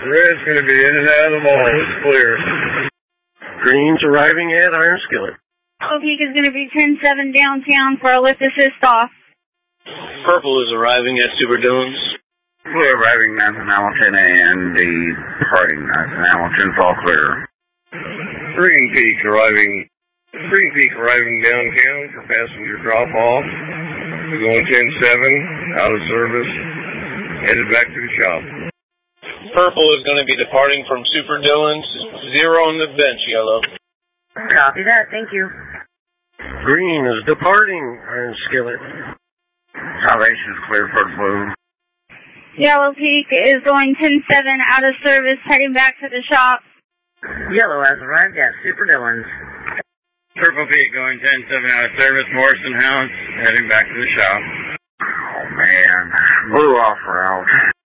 Red's going to be in and out of the mall. It's clear. Green's arriving at Iron Skillet. Yellow Peak is going to be 10-7 downtown for a lift assist off. Purple is arriving at Super Dillons. We're arriving at Hamilton and departing at Hamilton, all clear. Green Peak arriving downtown for passenger drop-off. We're going 10-7, out of service, headed back to the shop. Purple is going to be departing from Super Dillons. 0 on the bench, Yellow. Copy that, thank you. Green is departing Iron Skillet. Salvation is clear for blue. Yellow Peak is going 10-7 out of service, heading back to the shop. Yellow has arrived at Super Dillons. Purple Peak going 10-7 out of service, Morrison House, heading back to the shop. Oh man, blue off route.